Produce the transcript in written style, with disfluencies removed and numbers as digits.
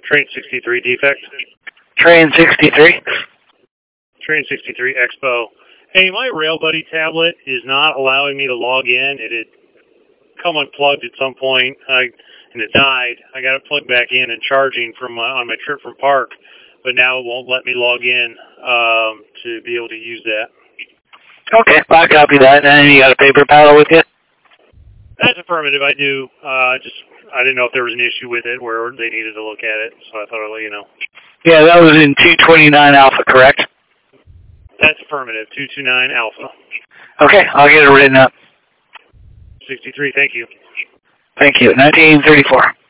Train 63 defect. Train 63. Train 63 Expo. Hey, my RailBuddy tablet is not allowing me to log in. It had come unplugged at some point, and it died. I got it plugged back in and charging from on my trip from Park, but now it won't let me log in to be able to use that. Okay, I'll copy that. And you got a paper paddle with you? That's affirmative. I do. I didn't know if there was an issue with it where they needed to look at it, so I thought I'd let you know. Yeah, that was in 229 Alpha, correct? That's affirmative. 229 Alpha. Okay, I'll get it written up. 63. Thank you. Thank you. 1934.